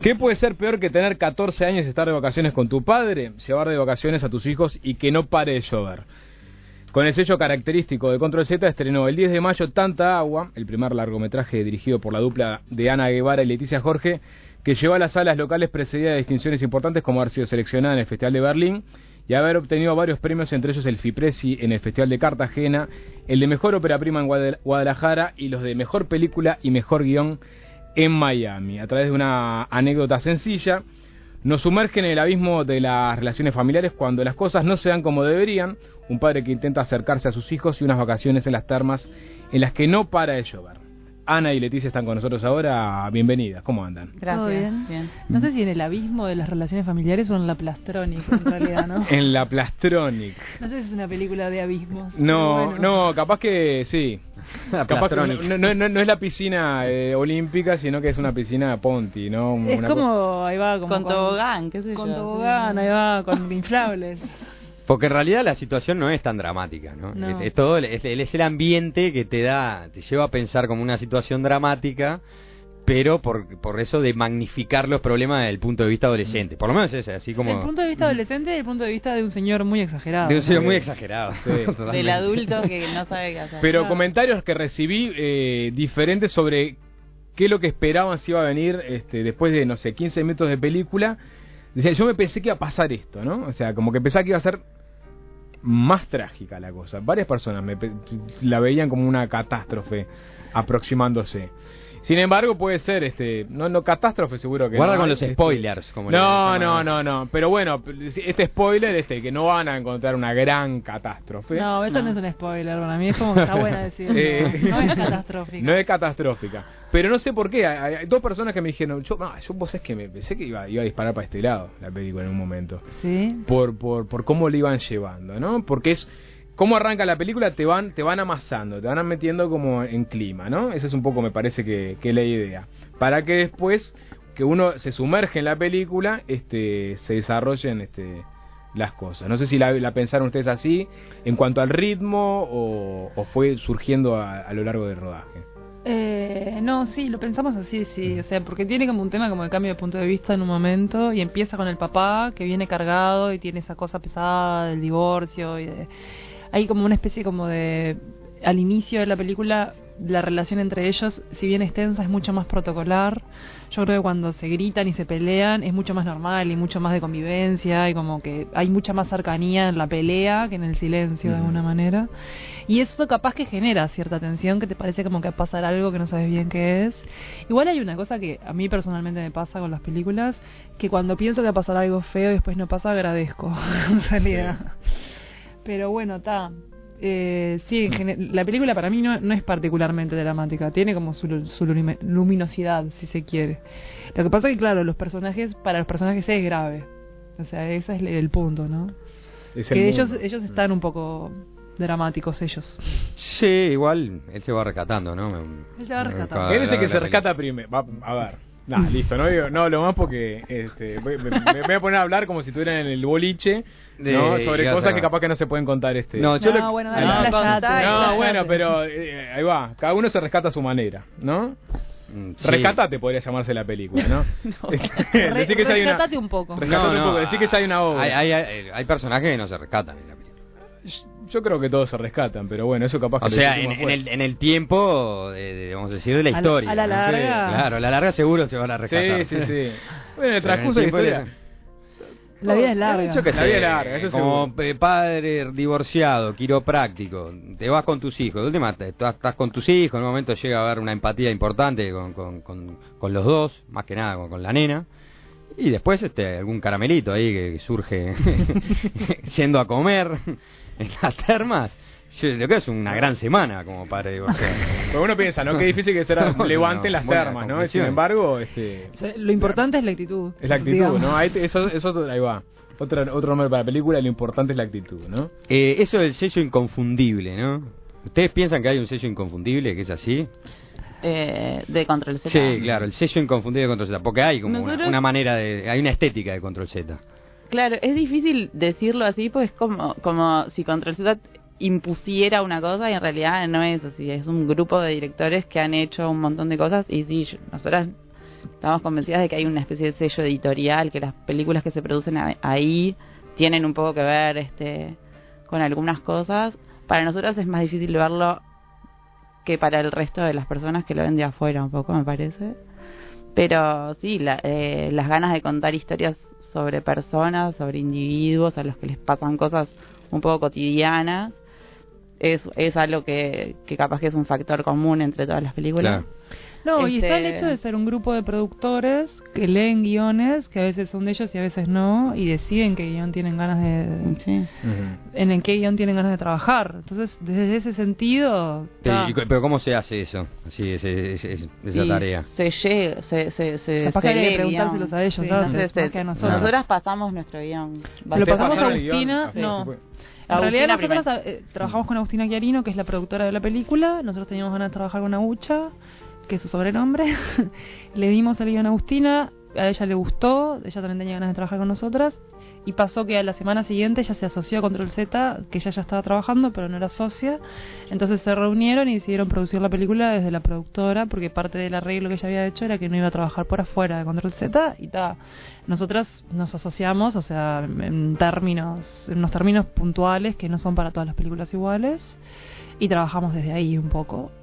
¿Qué puede ser peor que tener 14 años y estar de vacaciones con tu padre? Llevar de vacaciones a tus hijos y que no pare de llover. Con el sello característico de Control Z estrenó el 10 de mayo Tanta Agua, el primer largometraje dirigido por la dupla de Ana Guevara y Leticia Jorge, que llevó a las salas locales precedida de distinciones importantes como haber sido seleccionada en el Festival de Berlín y haber obtenido varios premios, entre ellos el FIPRESI en el Festival de Cartagena, el de Mejor Ópera Prima en Guadalajara y los de Mejor Película y Mejor Guión en Miami. A través de una anécdota sencilla, nos sumergen en el abismo de las relaciones familiares cuando las cosas no se dan como deberían, un padre que intenta acercarse a sus hijos y unas vacaciones en las termas en las que no para de llover. Ana y Leticia están con nosotros ahora, bienvenidas, ¿cómo andan? Gracias. Bien. No sé si en el abismo de las relaciones familiares o en la Plastronic, en realidad, ¿no? En la Plastronic. No sé si es una película de abismos. No, bueno. no, capaz que sí. Capaz que no es la piscina olímpica, sino que es una piscina Ponti, ¿no? Es como, ahí va, como con tobogán, qué sé yo. Con tobogán, ahí va, con inflables. Porque en realidad la situación no es tan dramática, ¿no? No. Es todo, es el ambiente que te lleva a pensar como una situación dramática, pero por eso de magnificar los problemas desde el punto de vista adolescente. Por lo menos es así como... El punto de vista adolescente y el punto de vista de un señor muy exagerado. De un señor muy exagerado. Sí. Del adulto que no sabe qué hacer. Pero comentarios que recibí diferentes sobre qué es lo que esperaban si iba a venir después de, no sé, 15 minutos de película. Decía, yo me pensé que iba a pasar esto, ¿no? O sea, como que pensaba que iba a ser más trágica la cosa. Varias personas la veían como una catástrofe aproximándose. Sin embargo, puede ser, no catástrofe seguro que guarda no. Con los spoilers, como no. Pero bueno, este spoiler, que no van a encontrar una gran catástrofe. No, eso no es un spoiler, para mí es como que está buena decirlo. No es catastrófica. No es catastrófica. Pero no sé por qué. Hay dos personas que me dijeron, yo vos es que me pensé que iba a disparar para este lado la película en un momento. ¿Sí? Por cómo le iban llevando, ¿no? Porque es cómo arranca la película, te van amasando, te van metiendo como en clima, ¿no? Esa es un poco, me parece que es la idea. Para que después que uno se sumerge en la película, se desarrollen las cosas. No sé si la pensaron ustedes así en cuanto al ritmo o fue surgiendo a lo largo del rodaje. No, sí, lo pensamos así, sí, o sea, porque tiene como un tema como de cambio de punto de vista en un momento y empieza con el papá que viene cargado y tiene esa cosa pesada del divorcio y hay como una especie como de, al inicio de la película, la relación entre ellos, si bien es tensa, es mucho más protocolar. Yo creo que cuando se gritan y se pelean es mucho más normal y mucho más de convivencia y como que hay mucha más cercanía en la pelea que en el silencio de alguna manera. Y eso capaz que genera cierta tensión, que te parece como que va a pasar algo que no sabes bien qué es. Igual hay una cosa que a mí personalmente me pasa con las películas, que cuando pienso que va a pasar algo feo y después no pasa, agradezco, en realidad. Sí. Pero bueno, sí, la película para mí no es particularmente dramática, tiene como su luminosidad, si se quiere. Lo que pasa es que, claro, para los personajes es grave. O sea, ese es el punto, ¿no? Que ellos están un poco dramáticos, ellos. Sí, igual él se va rescatando, ¿no? Él se va rescatando. Él es el que se rescata primero. A ver. Listo, no lo más porque me voy a poner a hablar como si estuvieran en el boliche, ¿no? Sobre cosas que capaz que no se pueden contar. Bueno, pero ahí va, cada uno se rescata a su manera, ¿no? Sí. Rescatate podría llamarse la película, ¿no? Rescatate un poco. Rescatate un poco, decir que ya hay una obra. Hay personajes que no se rescatan en la película. Yo creo que todos se rescatan, pero bueno, eso capaz que... O sea, en el tiempo, vamos a decir, de la historia. A la larga... ¿no? Sí, claro, a la larga seguro se van a rescatar. Sí. Bueno, en el transcurso de la historia... La vida es larga. La vida es larga, eso como padre divorciado, quiropráctico, te vas con tus hijos. De última, estás con tus hijos, en un momento llega a haber una empatía importante con los dos, más que nada con la nena. Y después algún caramelito ahí que surge yendo a comer en las termas. Yo creo que es una gran semana como padre divorciado. Pero uno piensa, ¿no? Qué difícil que será levante las termas, ¿no? Sin embargo, lo importante es la actitud. Es la actitud, digamos. ¿No? Ahí va. Otro nombre para la película, lo importante es la actitud, ¿no? Eso del sello inconfundible, ¿no? ¿Ustedes piensan que hay un sello inconfundible, que es así? De Control Z. Sí, claro, el sello inconfundible de Control Z, porque hay como una manera hay una estética de Control Z. Claro, es difícil decirlo así, pues es como si Control Z impusiera una cosa y en realidad no es así. Es un grupo de directores que han hecho un montón de cosas y sí, nosotras estamos convencidas de que hay una especie de sello editorial, que las películas que se producen ahí tienen un poco que ver con algunas cosas. Para nosotros es más difícil verlo que para el resto de las personas que lo ven de afuera, un poco, me parece. Pero sí, las ganas de contar historias sobre personas, sobre individuos a los que les pasan cosas un poco cotidianas, es algo que capaz que es un factor común entre todas las películas. Claro. No, y está el hecho de ser un grupo de productores que leen guiones, que a veces son de ellos y a veces no, y deciden qué guión tienen ganas Sí. en qué guión tienen ganas de trabajar. Entonces, desde ese sentido... Pero ¿cómo se hace eso? Sí, esa tarea. Se llega, capaz que hay que preguntárselos a ellos, sí, ¿sabes? Más que a nosotros. Nosotras pasamos nuestro guión. Lo pasamos a ¿Pasaron el guión? Agustina, no. En Agustina realidad nosotros trabajamos con Agustina Chiarino, que es la productora de la película. Nosotros teníamos ganas de trabajar con Agucha, que es su sobrenombre. Le dimos el guión a Agustina, a ella le gustó, ella también tenía ganas de trabajar con nosotras, y pasó que a la semana siguiente ella se asoció a Control Z, que ella ya estaba trabajando pero no era socia. Entonces se reunieron y decidieron producir la película desde la productora, porque parte del arreglo que ella había hecho era que no iba a trabajar por afuera de Control Z, y nosotras nos asociamos, o sea, en unos términos puntuales que no son para todas las películas iguales, y trabajamos desde ahí un poco.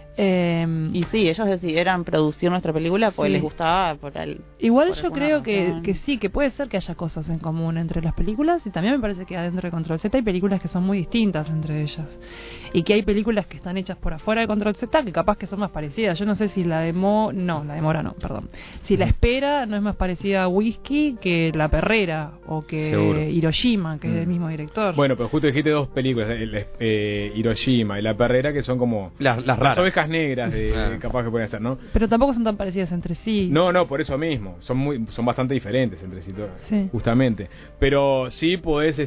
Y sí, ellos decidieron producir nuestra película porque sí. les gustaba igual por yo creo que sí, que puede ser que haya cosas en común entre las películas, y también me parece que adentro de Control Z hay películas que son muy distintas entre ellas, y que hay películas que están hechas por afuera de Control Z que capaz que son más parecidas. Yo no sé si la de Mora no, perdón, si La Espera no es más parecida a Whisky que La Perrera o que Seguro. Hiroshima, que es del mismo director. Bueno, pero justo dijiste dos películas, Hiroshima y La Perrera, que son como Las raras. ovejas negras capaz que pueden ser, ¿no? Pero tampoco son tan parecidas entre sí. No, por eso mismo, son bastante diferentes entre sí todas, Sí. justamente. Pero sí podés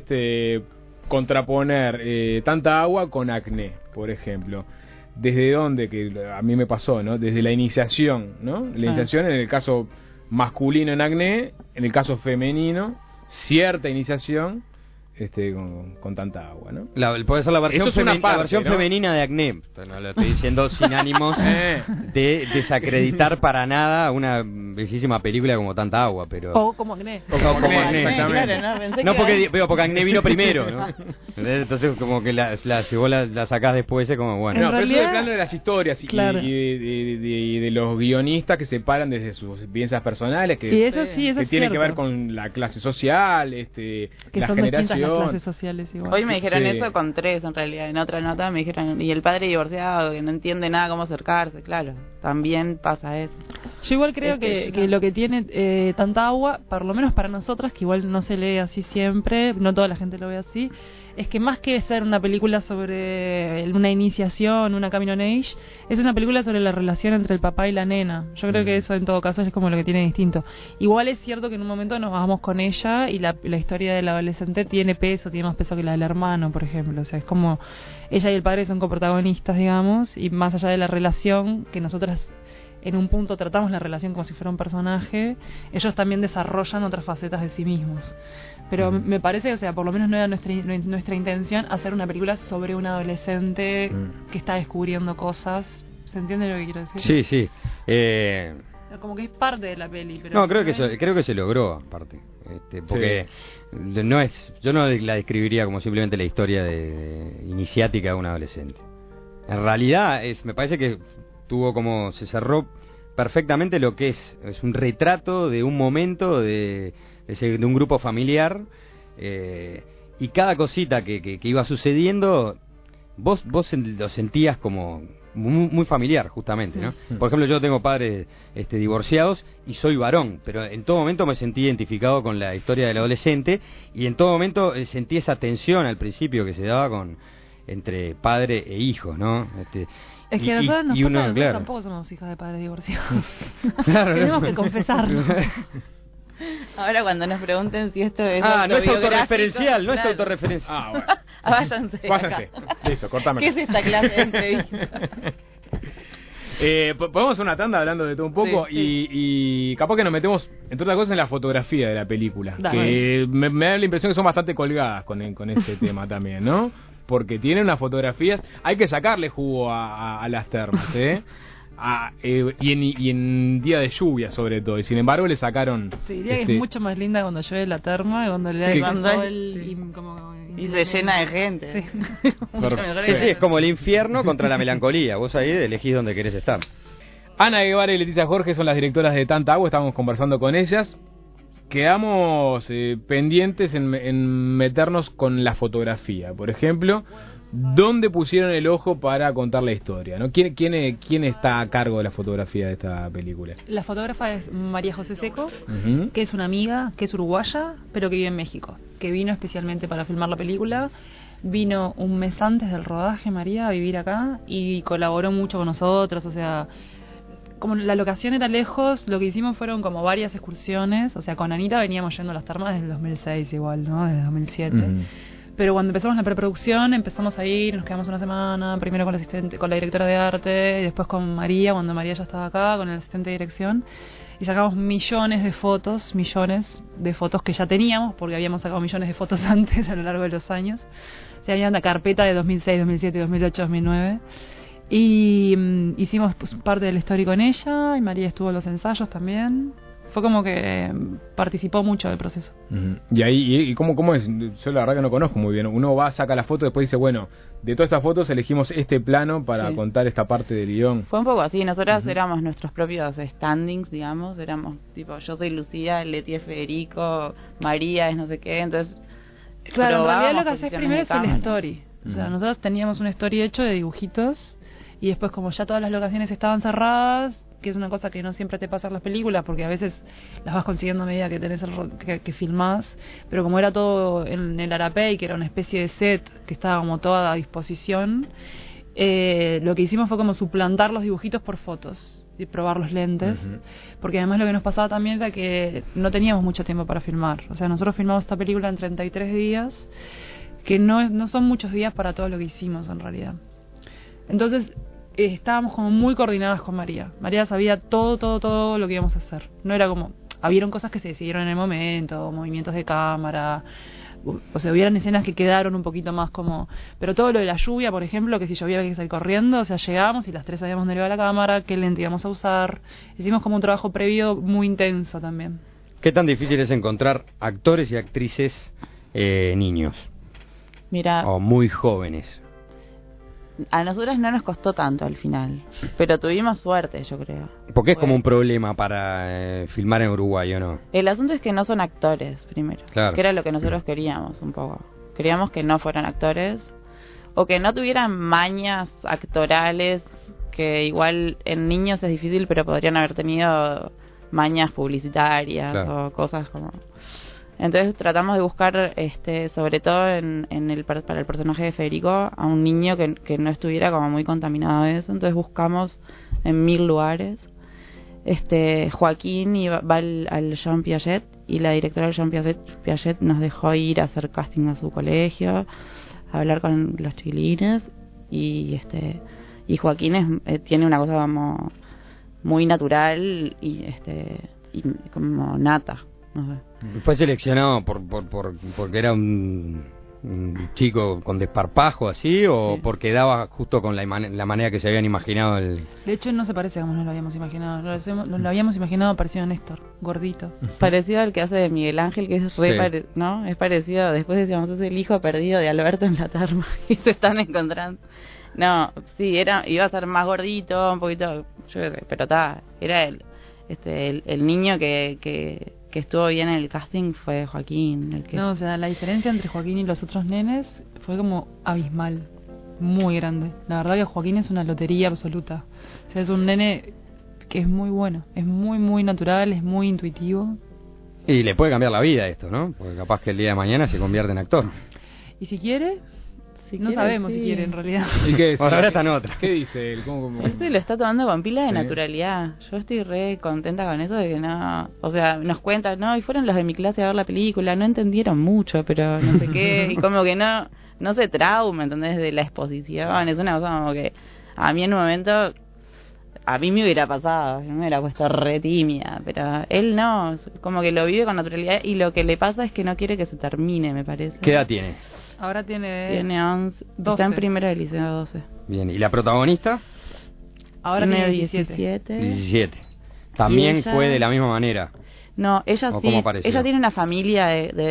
contraponer Tanta Agua con Acné, por ejemplo. ¿Desde dónde? Que a mí me pasó, ¿no? Desde la iniciación, ¿no? La iniciación en el caso masculino en Acné, en el caso femenino, cierta iniciación con Tanta Agua, ¿no? Puede ser la versión, Eso es una parte, la versión ¿no? femenina de Acné. No lo estoy diciendo sin ánimos de desacreditar para nada una bellísima película como Tanta Agua, pero... O como Acné. Como Acné, exactamente. Claro, pensé No, que porque Acné vino primero, ¿no? Entonces, como que si vos la sacás después, es como, bueno... No, En pero eso realidad- es el plano de las historias Claro. y de los guionistas que se paran desde sus vivencias personales, Y que eso sí, eso que es tienen que cierto. ver con la clase social, Que la son distintas las generación. clases sociales igual. hoy me dijeron Sí. eso con 3 en realidad. En otra nota me dijeron, y el padre divorciado que no entiende nada cómo acercarse. Claro, también pasa eso. Yo igual creo que lo que tiene Tanta Agua, por lo menos para nosotras, que igual no se lee así siempre, no toda la gente lo ve así, es que más que ser una película sobre una iniciación, una coming of age, es una película sobre la relación entre el papá y la nena. Yo creo que eso en todo caso es como lo que tiene distinto. Igual es cierto que en un momento nos bajamos con ella y la historia del adolescente tiene más peso que la del hermano, por ejemplo. O sea, es como ella y el padre son coprotagonistas, digamos, y más allá de la relación que nosotras en un punto tratamos la relación como si fuera un personaje, ellos también desarrollan otras facetas de sí mismos. Pero me parece, o sea, por lo menos no era nuestra intención hacer una película sobre un adolescente que está descubriendo cosas. ¿Se entiende lo que quiero decir? Sí, sí. Como que es parte de la peli. Pero No, creo que se logró, aparte. Porque yo no la describiría como simplemente la historia iniciática de un adolescente. En realidad, me parece que se cerró perfectamente lo que es un retrato de un momento de un grupo familiar, y cada cosita que iba sucediendo vos lo sentías como muy, muy familiar, justamente, ¿no? Por ejemplo, yo tengo padres divorciados y soy varón, pero en todo momento me sentí identificado con la historia del adolescente, y en todo momento sentí esa tensión al principio que se daba entre padre e hijo, ¿no? Es que nosotros nosotros tampoco somos hijas de padres divorciados. Claro, Tenemos que confesarlo. Ahora cuando nos pregunten si esto es no es autobiográfico, autorreferencial, no es claro. autorreferencial. Bueno. Váyanse. Váyanse. Listo, cortame. ¿Qué es esta clase de entrevista? Podemos hacer una tanda hablando de todo un poco. Sí. Y capaz que nos metemos, entre otras cosas, en la fotografía de la película. Dale. Que me da la impresión que son bastante colgadas con este tema también, ¿no? Porque tienen unas fotografías, hay que sacarle jugo a las termas, ¿eh? y en día de lluvia sobre todo, y sin embargo le sacaron... Sí, diría que es mucho más linda cuando llueve la terma y cuando le da el sol y se llena de gente. Sí, es como el infierno contra la melancolía. Vos ahí elegís dónde querés estar. Ana Guevara y Leticia Jorge son las directoras de Tanta Agua, estamos conversando con ellas. Quedamos pendientes en meternos con la fotografía. Por ejemplo, ¿dónde pusieron el ojo para contar la historia? ¿No? ¿Quién está a cargo de la fotografía de esta película? La fotógrafa es María José Seco, que es una amiga, que es uruguaya, pero que vive en México, que vino especialmente para filmar la película. Vino un mes antes del rodaje, María, a vivir acá y colaboró mucho con nosotros, o sea... Como la locación era lejos, lo que hicimos fueron como varias excursiones. O sea, con Anita veníamos yendo a las termas desde el 2006 igual, ¿no? Desde 2007. Pero cuando empezamos la preproducción, empezamos a ir, nos quedamos una semana, primero con la asistente, con la directora de arte, y después con María, cuando María ya estaba acá, con el asistente de dirección. Y sacamos millones de fotos que ya teníamos, porque habíamos sacado millones de fotos antes a lo largo de los años. O sea, había una carpeta de 2006, 2007, 2008, 2009. Y hicimos parte del story con ella, y María estuvo en los ensayos también. Fue como que participó mucho del proceso. Y ahí, ¿cómo es? Yo la verdad que no conozco muy bien. Uno va, saca la foto, después dice, bueno, de todas estas fotos elegimos este plano para contar esta parte del guión. Fue un poco así, nosotras éramos nuestros propios standings, digamos, éramos tipo, yo soy Lucía, Leti es Federico, María es no sé qué, entonces... Claro, en realidad lo que haces primero es el story. O sea, nosotros teníamos un story hecho de dibujitos, y después como ya todas las locaciones estaban cerradas, que es una cosa que no siempre te pasa en las películas, porque a veces las vas consiguiendo a medida que tenés que filmás, pero como era todo en el Arapey, que era una especie de set que estaba como toda a disposición, lo que hicimos fue como suplantar los dibujitos por fotos y probar los lentes, porque además lo que nos pasaba también era que no teníamos mucho tiempo para filmar. O sea, nosotros filmamos esta película en 33 días, que no son muchos días para todo lo que hicimos en realidad. Entonces estábamos como muy coordinadas con María. María sabía todo lo que íbamos a hacer. No era como... Habieron cosas que se decidieron en el momento, movimientos de cámara, o sea, hubieran escenas que quedaron un poquito más como... Pero todo lo de la lluvia, por ejemplo, que si llovía había que salir corriendo, o sea, llegamos y las tres sabíamos dónde iba la cámara, qué lente íbamos a usar. Hicimos como un trabajo previo muy intenso también. ¿Qué tan difícil es encontrar actores y actrices niños? Mira... O muy jóvenes. A nosotras no nos costó tanto al final, pero tuvimos suerte, yo creo. Porque es como un problema para filmar en Uruguay, ¿o no? El asunto es que no son actores, primero. Claro. Que era lo que nosotros queríamos un poco. Queríamos que no fueran actores, o que no tuvieran mañas actorales, que igual en niños es difícil, pero podrían haber tenido mañas publicitarias, claro, o cosas como... Entonces tratamos de buscar, sobre todo para el personaje de Federico, a un niño que no estuviera como muy contaminado de eso. Entonces buscamos en 1000 lugares. Joaquín iba al Jean Piaget, y la directora del Jean Piaget nos dejó ir a hacer casting a su colegio, a hablar con los chiquilines, y Joaquín tiene una cosa como muy natural y como nata. No sé. ¿Fue seleccionado porque era un chico con desparpajo así, o sí, porque daba justo con la manera que se habían imaginado el... De hecho no se parece como nos lo habíamos imaginado. Nos lo habíamos imaginado parecido a Néstor, gordito. Parecido al que hace de Miguel Ángel, que es re ¿no? Es parecido. Después decíamos, es el hijo perdido de Alberto en la terma, y se están encontrando. No, sí, iba a ser más gordito, un poquito, pero era el niño que estuvo bien en el casting fue Joaquín. No, o sea, la diferencia entre Joaquín y los otros nenes fue como abismal, muy grande. La verdad que Joaquín es una lotería absoluta. O sea, es un nene que es muy bueno, es muy, muy natural, es muy intuitivo. Y le puede cambiar la vida esto, ¿no? Porque capaz que el día de mañana se convierte en actor. Y si quiere... no sabemos si quiere en realidad. ¿Y qué es? Ahora está en otra. ¿Qué dice él? ¿Cómo? Lo está tomando con pila de naturalidad. Yo estoy re contenta con eso de que no... O sea, nos cuentan, y fueron los de mi clase a ver la película, no entendieron mucho, pero no sé qué. Y como que no se trauma, ¿entendés? De la exposición. Es una cosa como que a mí en un momento... A mí me hubiera pasado, yo me hubiera puesto re tímida, pero él no, como que lo vive con naturalidad, y lo que le pasa es que no quiere que se termine, me parece. ¿Qué edad tiene? Ahora tiene 11, 12. Está en primero de liceo, 12. Bien, ¿y la protagonista? Ahora tiene 17. 17. También ella... fue de la misma manera. No, ella ¿O sí. cómo pareció? Ella tiene una familia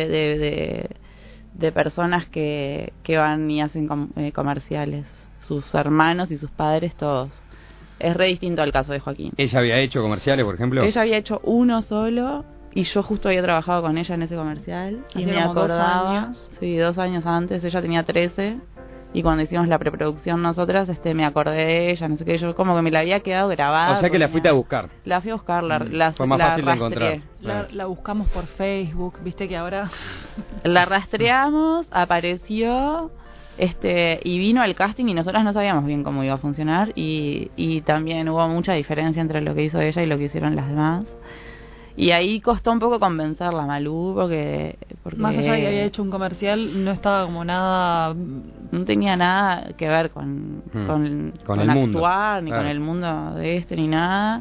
de personas que van y hacen comerciales. Sus hermanos y sus padres, todos. Es re distinto al caso de Joaquín. ¿Ella había hecho comerciales, por ejemplo? Ella había hecho uno solo y yo justo había trabajado con ella en ese comercial. Y Hacía me como 2 acordaba. años. Sí, 2 años antes. Ella tenía 13. Y cuando hicimos la preproducción nosotras, me acordé de ella, no sé qué, yo como que me la había quedado grabada. O sea que la fuiste a buscar. La fui a buscar, Fue más fácil de rastreé. encontrar. La buscamos por Facebook, viste que ahora... La rastreamos, apareció, y vino al casting y nosotras no sabíamos bien cómo iba a funcionar y también hubo mucha diferencia entre lo que hizo ella y lo que hicieron las demás. Y ahí costó un poco convencerla, Malú, porque más allá de que había hecho un comercial, no estaba como nada... No tenía nada que ver con el mundo. Actuar, ni Claro. con el mundo de ni nada.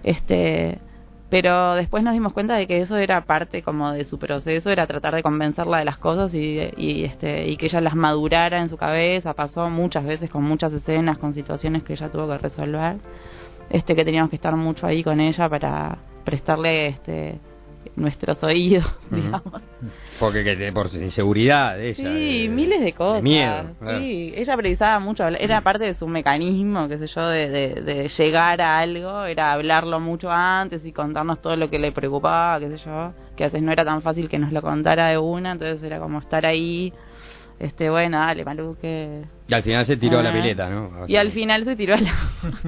Pero después nos dimos cuenta de que eso era parte como de su proceso, era tratar de convencerla de las cosas y que ella las madurara en su cabeza. Pasó muchas veces con muchas escenas, con situaciones que ella tuvo que resolver. Que teníamos que estar mucho ahí con ella para prestarle nuestros oídos, digamos. Porque por inseguridad de ella. Sí, miles de cosas. De miedo. Claro. Sí, ella precisaba mucho, era parte de su mecanismo, qué sé yo, de llegar a algo, era hablarlo mucho antes y contarnos todo lo que le preocupaba, qué sé yo, que a veces no era tan fácil que nos lo contara de una, entonces era como estar ahí, bueno, dale, Malú, que... Y al final se tiró a la pileta, ¿no? Y al final se tiró a la...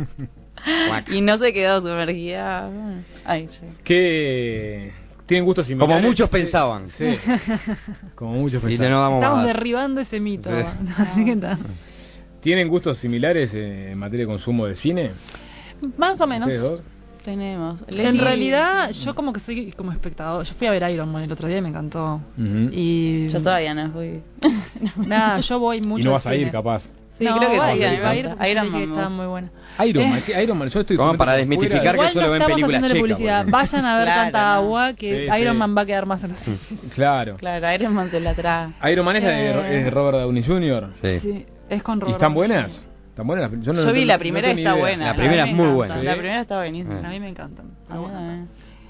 y no se quedó sumergida. Ay, sí. ¿Qué? ¿Tienen gustos similares? Como muchos pensaban. Sí. Como muchos Y pensaban. no vamos Estamos a... derribando ese mito. Sí. Así que está. ¿Tienen gustos similares en materia de consumo de cine? Más o menos. ¿Ustedes dos? Tenemos. En realidad, yo como que soy como espectador. Yo fui a ver Iron Man el otro día y me encantó. Ujú. Y Yo todavía no fui. nada, yo voy mucho Y no al vas a cine. ir, capaz. Sí, no, creo que va a sí, ir, me va a ir encanta. porque Iron sé que Man me está gusta. muy buena. Iron Man, yo estoy Como para totalmente desmitificar fuera. que Igual solo no ven estamos películas haciendo checas, publicidad. por ejemplo. Vayan a ver Claro, tanta no. agua que Sí, Iron sí. Man va a quedar más en los... Claro. Claro, Iron Man se la trae. Iron Man es de Robert Downey Jr. Sí. Sí, es con ¿Y Robert. están buenas? ¿Están buenas? Yo vi la primera y está buena. La primera A mí es me muy encanta. buena. La ¿Sí? primera está buenísima. A mí me encantan. A mí también.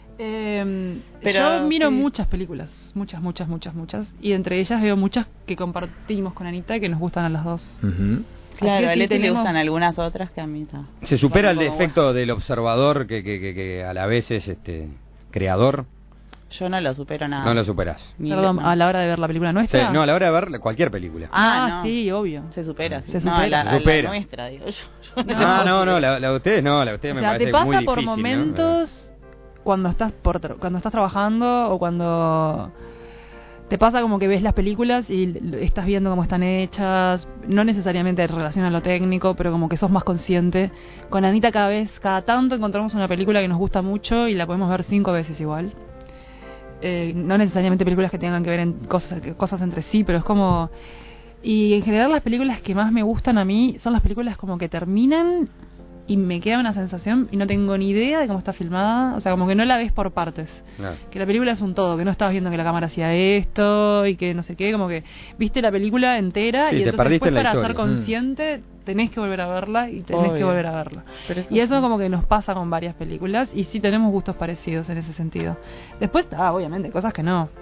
Pero yo miro sí. muchas películas, muchas. Y entre ellas veo muchas que compartimos con Anita y que nos gustan a las dos. Ujú. Claro, Así a que Leti le tenemos- gustan algunas otras que a mí no. Se supera el Son como defecto del observador que a la vez es creador. Yo no lo supero nada. No lo superás. Ni Perdón, no. a la hora de ver la película Sí, nuestra. no, a la hora de ver cualquier película. No. Sí, obvio. Se supera. Sí. Se No, supera. a Se supera. la nuestra, digo yo. No. No, la de ustedes no, la de ustedes O me sea, parece te pasa muy por difícil, ¿no? momentos cuando estás cuando estás trabajando o cuando te pasa como que ves las películas y estás viendo cómo están hechas, no necesariamente en relación a lo técnico, pero como que sos más consciente. Con Anita cada tanto encontramos una película que nos gusta mucho y la podemos ver 5 veces igual. No necesariamente películas que tengan que ver en cosas entre sí, pero es como... Y en general las películas que más me gustan a mí son las películas como que terminan y me queda una sensación y no tengo ni idea de cómo está filmada, o sea, como que no la ves por partes. Claro. Que la película es un todo, que no estabas viendo que la cámara hacía esto y que no sé qué, como que viste la película entera Sí, y te entonces perdiste después en la para ser historia. consciente tenés que volver a verla y tenés Obvio. que volver a verla. Pero Y eso como que nos pasa con varias películas y sí tenemos gustos parecidos en ese sentido. Después, obviamente, cosas que no.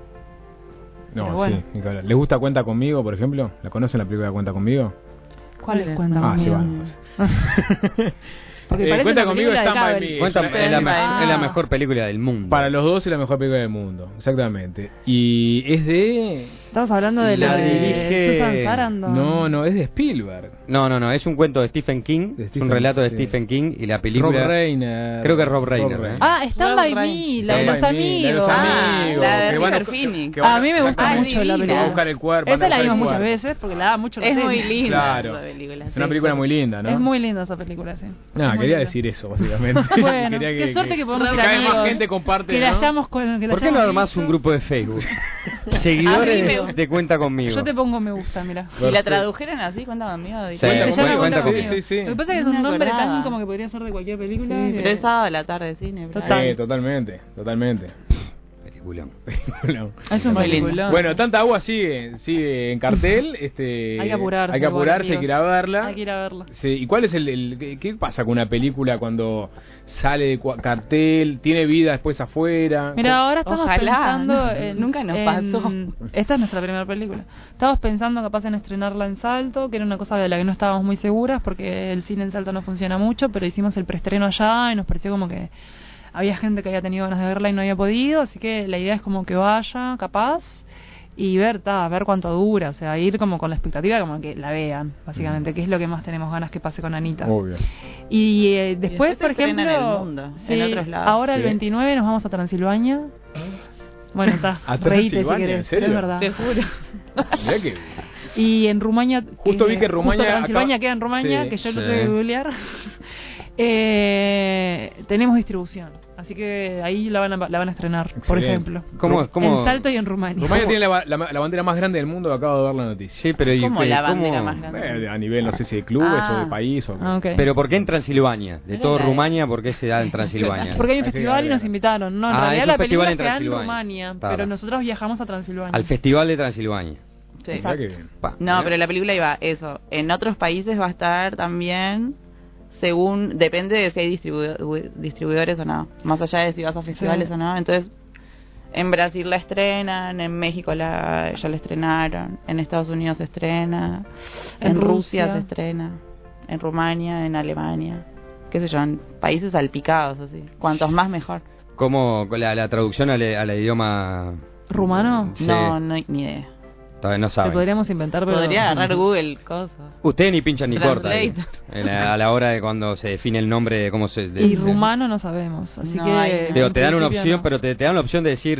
No, Pero bueno. sí, ni que hablar. ¿Les gusta Cuenta Conmigo, por ejemplo? ¿La conocen la película Cuenta Conmigo? ¿Cuál es? Cuenta Ah, sí, conmigo. bueno, pues. Porque parece Cuenta una Conmigo película de está by cable. me. Cuenta, Es es la, Ah. es la mejor película del mundo. Para los dos es la mejor película del mundo, exactamente. Y es de... Estamos hablando de la La de dirige- Susan Sarandon. No, es de Spielberg. No, es un cuento de Stephen King, De es Stephen un relato de King, Stephen King y la Rob película... Reiner. Creo que es Rob Reiner, ¿eh? Ah, Stand Rob By Reiner. Me, la de Stand los by Me, la de los amigos. amigos. la de que van a- River Phoenix. que van A mí me gusta Ay, mucho la divina. Que va a película. buscar el cuerpo. Esa la van a vimos buscar muchas el cuerpo. veces porque la daba mucho Es la muy tele. linda Claro. esa película. Es una sí. película muy linda, ¿no? Es muy linda esa película, sí. No, Es muy quería linda. decir eso, básicamente. Bueno, Quería qué suerte que podemos que ir cada vez más amigos, gente comparte, que la ¿no? hayamos con, que la ¿Por qué no hayamos armás visto. un grupo de Facebook? A mí Seguidores me- de Cuenta Conmigo. Yo te pongo me gusta, mira. Si la tradujeron así, cuenta conmigo. Sí, Se llama cuenta Cuenta conmigo. conmigo. Sí. Lo que pasa es que es No un me nombre acordaba. tan como que podría ser de cualquier película. que- Pero es sábado a la tarde de cine. Total. Sí, totalmente. peliculón. Es un Muy lindo. peliculón. Bueno, Tanta agua sigue en cartel. Hay que apurarse. Hay que apurarse, hay que ir a verla. Hay que ir a verla. Sí, ¿y cuál es qué pasa con una película cuando sale de cartel, tiene vida después afuera? Mira, ahora estamos Ojalá, pensando nunca nos pasó. Esta es nuestra primera película. Estamos pensando capaz en estrenarla en Salto, que era una cosa de la que no estábamos muy seguras porque el cine en Salto no funciona mucho, pero hicimos el preestreno allá y nos pareció como que había gente que había tenido ganas de verla y no había podido, así que la idea es como que vaya, capaz, y ver cuánto dura, o sea, ir como con la expectativa como que la vean, básicamente, que es lo que más tenemos ganas que pase con Anita. Obvio. Y después, se por estrena ejemplo, en el mundo, en otros lados. ahora el Sí. 29 nos vamos a Transilvania. Bueno, está, ¿A reíte si Transilvania? querés, ¿En serio? pero es verdad. Te juro. Mirá que... Y en Rumania... Justo vi que Rumania justo Transilvania acaba- queda en Rumania, Sí, que yo lo sí. tuve que googlear. Tenemos distribución, así que ahí la van a estrenar, por Excelente. ejemplo. ¿Cómo? En Salto y en Rumania. Rumania tiene la bandera más grande del mundo, acabo de ver la noticia. Sí, pero ¿y ¿Cómo qué? la bandera ¿Cómo? más grande? A nivel, no sé si de clubes o de país o... Ah, ok. Pero ¿por qué en Transilvania? De todo la- Rumania, ¿por qué se da en Transilvania? Porque hay un Así que festival y dale. nos invitaron. No, en Ah, realidad es un la festival película en queda en Transilvania. Rumania, Está, pero está. nosotros viajamos a Transilvania. Al Festival de Transilvania. Sí. Mirá que bien. Pa, No, pero la película iba eso. En otros países va a estar también, según, depende de si hay distribuidores o no. Más allá de si vas a festivales Sí. o no. Entonces, en Brasil la estrenan, en México ya la estrenaron, en Estados Unidos se estrena, en Rusia se estrena, en Rumania, en Alemania, qué sé yo, en países salpicados así. Cuantos más mejor. ¿Cómo la traducción al idioma ¿Rumano? Sí. No, ni idea. todavía no Lo saben? podríamos inventar, pero... Podría agarrar Google cosas. Ustedes ni pinchan ni cortan Translate. a la hora de cuando se define el nombre de cómo se... Y rumano no sabemos, así No, que... hay- Digo, en te dan una principio opción, no. pero te dan la opción de decir...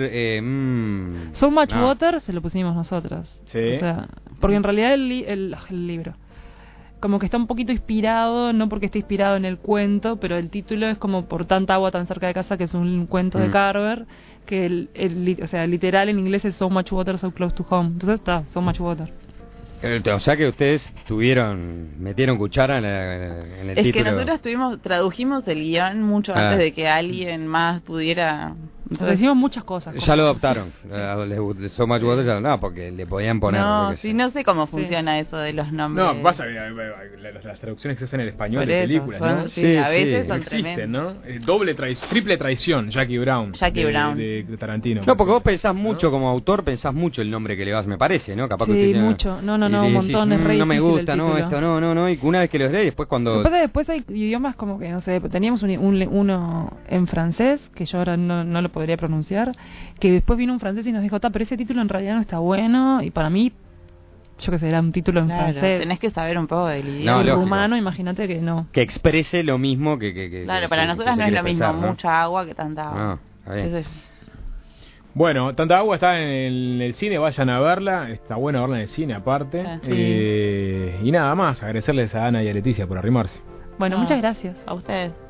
So Much no. Water se lo pusimos nosotras. Sí. O sea, porque en realidad el libro como que está un poquito inspirado, no porque esté inspirado en el cuento, pero el título es como Por tanta agua tan cerca de casa, que es un cuento de Carver, que o sea, literal en inglés es So Much Water, So Close to Home. Entonces está, So Much Water. O sea que ustedes metieron cuchara en el Es título. que nosotros tradujimos el guión mucho Ah. antes de que alguien más pudiera... Entonces, Decimos muchas cosas. Ya lo adoptaron. So Much Water ya no, porque le podían poner... no, yo qué sé. sí, no sé cómo funciona eso de los nombres. No, pasa que las traducciones que se hacen en español Por de eso, películas, bueno, ¿no? sí, Sí, a veces sí. No son existen, tremendos. ¿no? Triple traición, Jackie Brown. Jackie Brown. De Tarantino. No, porque vos pensás ¿No? mucho como autor, pensás mucho el nombre que le vas, me parece, ¿no? Capaz que Sí, usted tiene- mucho. No, y un decís, montón, es re no me difícil gusta, el no, título. esto, no, y una vez que los lees, después cuando... Aparte, después hay idiomas como que, no sé, teníamos uno en francés, que yo ahora no lo podría pronunciar, que después vino un francés y nos dijo, pero ese título en realidad no está bueno, y para mí, yo qué sé, era un título en Claro, francés. tenés que saber un poco del No, idioma. En lógico. rumano, imagínate que no. Que exprese lo mismo que Claro, para que nosotras se no es quiere lo mismo expresar, ¿no? mucha agua que tanta agua. No, está bien. Qué sé yo. Bueno, Tanta agua está en el cine, vayan a verla. Está bueno verla en el cine aparte. Sí. Y nada más, agradecerles a Ana y a Leticia por arrimarse. Bueno, No. muchas gracias. A ustedes.